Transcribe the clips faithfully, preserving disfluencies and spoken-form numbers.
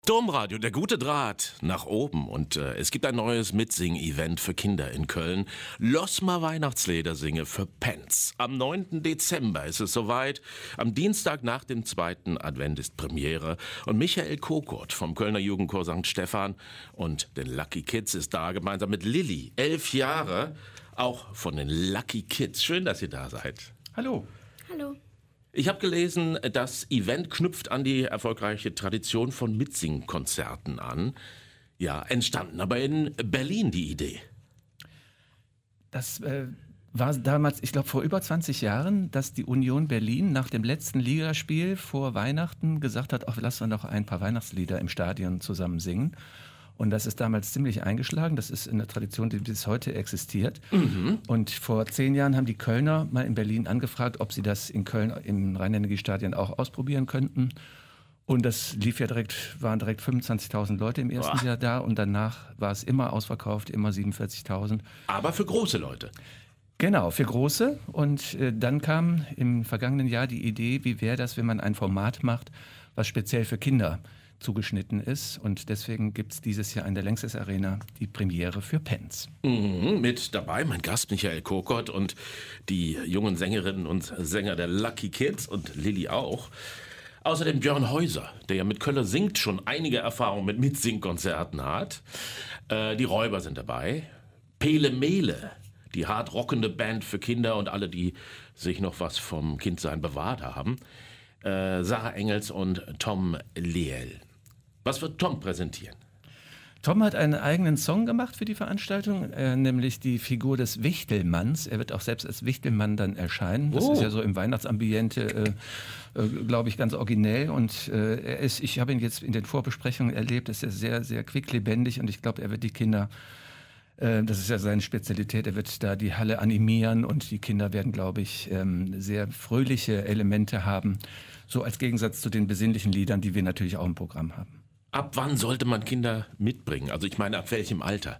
Domradio, der gute Draht nach oben. Und äh, es gibt ein neues Mitsing-Event für Kinder in Köln. Lass mal Weihnachtslieder singe für Penz. Am neunten Dezember ist es soweit. Am Dienstag nach dem zweiten Advent ist Premiere. Und Michael Kokot vom Kölner Jugendchor Sankt Stephan und den Lucky Kids ist da, gemeinsam mit Lilly, elf Jahre, auch von den Lucky Kids. Schön, dass ihr da seid. Hallo. Hallo. Ich habe gelesen, das Event knüpft an die erfolgreiche Tradition von Mitsingkonzerten an. Ja, entstanden aber in Berlin die Idee. Das äh, war damals, ich glaube vor über zwanzig Jahren, dass die Union Berlin nach dem letzten Ligaspiel vor Weihnachten gesagt hat, ach, lass uns noch ein paar Weihnachtslieder im Stadion zusammen singen. Und das ist damals ziemlich eingeschlagen. Das ist eine Tradition, die bis heute existiert. Mhm. Und vor zehn Jahren haben die Kölner mal in Berlin angefragt, ob sie das in Köln im Rhein-Energie-Stadion auch ausprobieren könnten. Und das lief ja direkt, waren direkt fünfundzwanzigtausend Leute im ersten Boah. Jahr da. Und danach war es immer ausverkauft, immer siebenundvierzigtausend. Aber für große Leute. Genau, für große. Und äh, dann kam im vergangenen Jahr die Idee, wie wäre das, wenn man ein Format macht, was speziell für Kinder zugeschnitten ist. Und deswegen gibt es dieses Jahr in der Längstes Arena die Premiere für Penz. Mhm, mit dabei mein Gast Michael Kokot und die jungen Sängerinnen und Sänger der Lucky Kids und Lilly auch. Außerdem Björn Häuser, der ja mit Köller singt schon einige Erfahrungen mit Mitsingkonzerten hat. Äh, die Räuber sind dabei. Pele Mele, die hart rockende Band für Kinder und alle, die sich noch was vom Kindsein bewahrt haben. Äh, Sarah Engels und Tom Leel. Was wird Tom präsentieren? Tom hat einen eigenen Song gemacht für die Veranstaltung, äh, nämlich die Figur des Wichtelmanns. Er wird auch selbst als Wichtelmann dann erscheinen. Das oh. ist ja so im Weihnachtsambiente, äh, äh, glaube ich, ganz originell. Und äh, er ist, ich habe ihn jetzt in den Vorbesprechungen erlebt, ist er sehr, sehr quicklebendig und ich glaube, er wird die Kinder, äh, das ist ja seine Spezialität, er wird da die Halle animieren und die Kinder werden, glaube ich, ähm, sehr fröhliche Elemente haben. So als Gegensatz zu den besinnlichen Liedern, die wir natürlich auch im Programm haben. Ab wann sollte man Kinder mitbringen? Also ich meine, ab welchem Alter?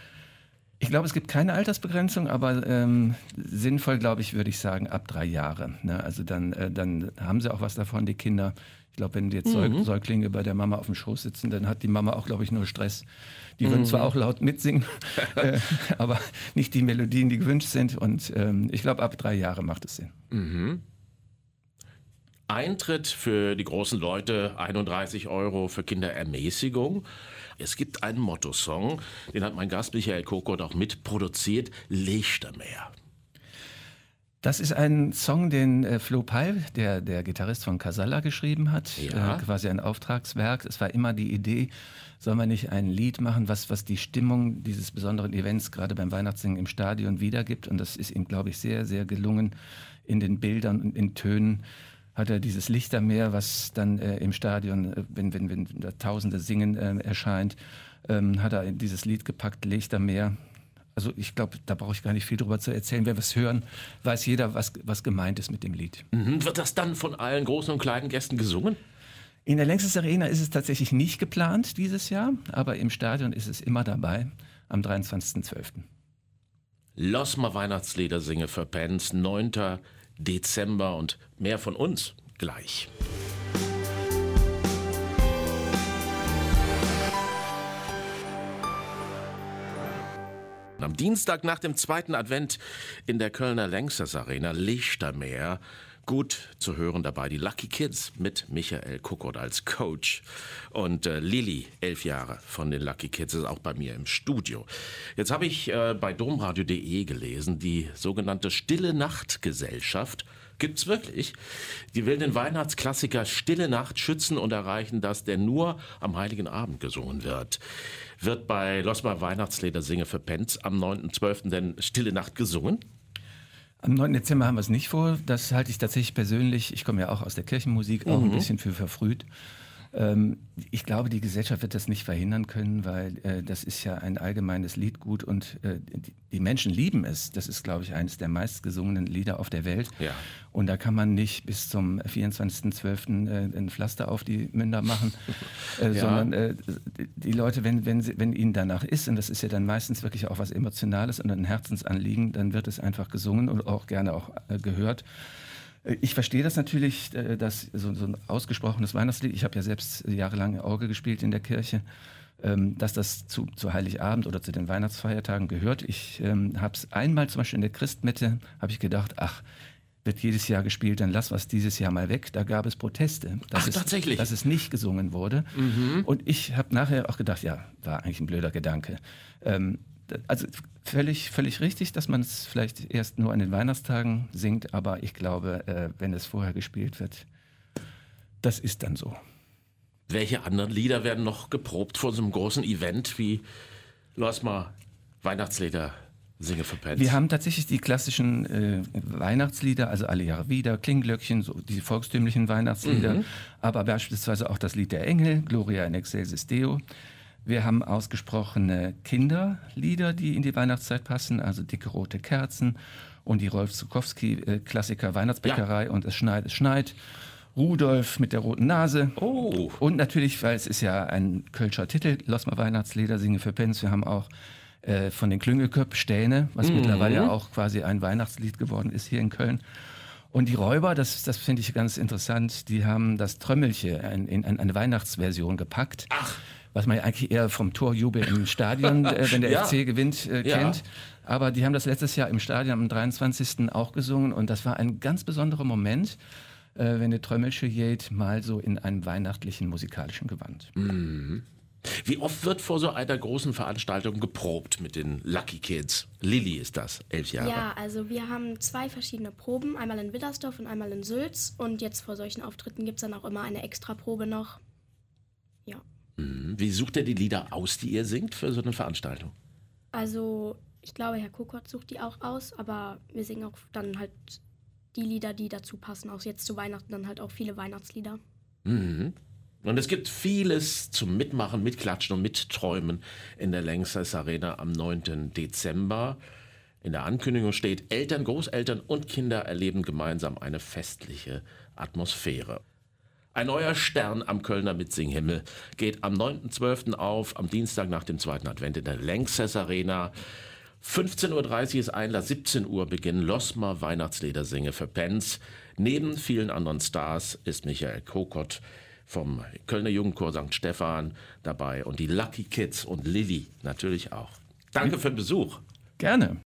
Ich glaube, es gibt keine Altersbegrenzung, aber ähm, sinnvoll, glaube ich, würde ich sagen, ab drei Jahre. Ne? Also dann, äh, dann haben sie auch was davon, die Kinder. Ich glaube, wenn jetzt mhm. Säuglinge bei der Mama auf dem Schoß sitzen, dann hat die Mama auch, glaube ich, nur Stress. Die würden mhm. zwar auch laut mitsingen, äh, aber nicht die Melodien, die gewünscht sind. Und ähm, ich glaube, ab drei Jahre macht es Sinn. Mhm. Eintritt für die großen Leute, einunddreißig Euro, für Kinder Ermäßigung. Es gibt einen Motto-Song, den hat mein Gast Michael Kokot auch mitproduziert, Lichtermeer. Das ist ein Song, den äh, Flo Peil, der, der Gitarrist von Casalla, geschrieben hat. Ja. Äh, quasi ein Auftragswerk. Es war immer die Idee, soll man nicht ein Lied machen, was, was die Stimmung dieses besonderen Events gerade beim Weihnachtssingen im Stadion wiedergibt. Und das ist ihm, glaube ich, sehr, sehr gelungen in den Bildern und in Tönen. Hat er dieses Lichtermeer, was dann äh, im Stadion, äh, wenn, wenn, wenn da Tausende singen, äh, erscheint, ähm, hat er in dieses Lied gepackt, Lichtermeer. Also ich glaube, da brauche ich gar nicht viel drüber zu erzählen. Wer was hören, weiß jeder, was, was gemeint ist mit dem Lied. Mhm. Wird das dann von allen großen und kleinen Gästen gesungen? In der Längstes Arena ist es tatsächlich nicht geplant dieses Jahr, aber im Stadion ist es immer dabei, am dreiundzwanzigsten zwölften Lass mal Weihnachtslieder singe für Penz, neunten Dezember und mehr von uns gleich. Am Dienstag nach dem zweiten Advent in der Kölner Längstes Arena, Lichtermeer. Gut zu hören dabei die Lucky Kids mit Michael Kokot als Coach. Und äh, Lilly, elf Jahre von den Lucky Kids, ist auch bei mir im Studio. Jetzt habe ich äh, bei domradio punkt de gelesen, die sogenannte Stille Nacht Gesellschaft gibt's wirklich. Die will den Weihnachtsklassiker Stille Nacht schützen und erreichen, dass der nur am Heiligen Abend gesungen wird. Wird bei Lass mal Weihnachtslieder singe für Penz am neunten zwölften denn Stille Nacht gesungen? Am neunten Dezember haben wir es nicht vor. Das halte ich tatsächlich persönlich, ich komme ja auch aus der Kirchenmusik, auch mhm. ein bisschen für verfrüht. Ähm, ich glaube, die Gesellschaft wird das nicht verhindern können, weil äh, das ist ja ein allgemeines Liedgut und äh, die, die Menschen lieben es. Das ist, glaube ich, eines der meistgesungenen Lieder auf der Welt. Ja. Und da kann man nicht bis zum vierundzwanzigsten zwölften Äh, ein Pflaster auf die Münder machen, äh, ja. sondern äh, die Leute, wenn, wenn, sie, wenn ihnen danach ist, und das ist ja dann meistens wirklich auch was Emotionales und ein Herzensanliegen, dann wird es einfach gesungen und auch gerne auch äh, gehört. Ich verstehe das natürlich, dass so, so ein ausgesprochenes Weihnachtslied, ich habe ja selbst jahrelang Orgel gespielt in der Kirche, dass das zu, zu Heiligabend oder zu den Weihnachtsfeiertagen gehört. Ich ähm, habe es einmal zum Beispiel in der Christmette, habe ich gedacht, ach, wird jedes Jahr gespielt, dann lass was dieses Jahr mal weg. Da gab es Proteste, dass, ach, es, tatsächlich? dass es nicht gesungen wurde. Mhm. Und ich habe nachher auch gedacht, ja, war eigentlich ein blöder Gedanke. Ähm, also völlig, völlig richtig, dass man es vielleicht erst nur an den Weihnachtstagen singt, aber ich glaube, äh, wenn es vorher gespielt wird, das ist dann so. Welche anderen Lieder werden noch geprobt vor so einem großen Event wie Lass mal Weihnachtslieder singe für Penz? Wir haben tatsächlich die klassischen äh, Weihnachtslieder, also Alle Jahre wieder, Klingglöckchen, so die volkstümlichen Weihnachtslieder, mhm. aber beispielsweise auch das Lied der Engel, Gloria in excelsis Deo. Wir haben ausgesprochene Kinderlieder, die in die Weihnachtszeit passen, also Dicke rote Kerzen und die Rolf Zuckowski-Klassiker äh, Weihnachtsbäckerei ja. und Es schneit, es schneit. Rudolf mit der roten Nase. Oh. Und natürlich, weil es ist ja ein Kölscher Titel, Lass mal Weihnachtslieder singe für Penz. Wir haben auch äh, von den Klüngelköpp Stähne, was mhm. mittlerweile ja auch quasi ein Weihnachtslied geworden ist hier in Köln. Und die Räuber, das, das finde ich ganz interessant, die haben das Trömmelche in, in, in eine Weihnachtsversion gepackt. Ach. Was man ja eigentlich eher vom Torjubel im Stadion, äh, wenn der ja. F C gewinnt, äh, ja. kennt. Aber die haben das letztes Jahr im Stadion am dreiundzwanzigsten auch gesungen. Und das war ein ganz besonderer Moment, äh, wenn der Trömmelsche geht, mal so in einem weihnachtlichen musikalischen Gewand. Mhm. Wie oft wird vor so einer großen Veranstaltung geprobt mit den Lucky Kids? Lilly ist das, elf Jahre. Ja, also wir haben zwei verschiedene Proben, einmal in Willersdorf und einmal in Sülz. Und jetzt vor solchen Auftritten gibt es dann auch immer eine Extraprobe noch. Ja. Mhm. Wie sucht ihr die Lieder aus, die ihr singt für so eine Veranstaltung? Also ich glaube, Herr Kokott sucht die auch aus, aber wir singen auch dann halt die Lieder, die dazu passen. Auch jetzt zu Weihnachten dann halt auch viele Weihnachtslieder. Mhm. Und es gibt vieles zum Mitmachen, Mitklatschen und Mitträumen in der Lanxess Arena am neunten Dezember. In der Ankündigung steht, Eltern, Großeltern und Kinder erleben gemeinsam eine festliche Atmosphäre. Ein neuer Stern am Kölner Mitsinghimmel geht am neunten zwölften auf, am Dienstag nach dem zweiten Advent in der Lanxess Arena. fünfzehn Uhr dreißig ist Einlass, siebzehn Uhr Beginn, Losmer Weihnachtslieder singe für Penz. Neben vielen anderen Stars ist Michael Kokott vom Kölner Jugendchor Sankt Stephan dabei und die Lucky Kids und Lilly natürlich auch. Danke für den Besuch. Gerne.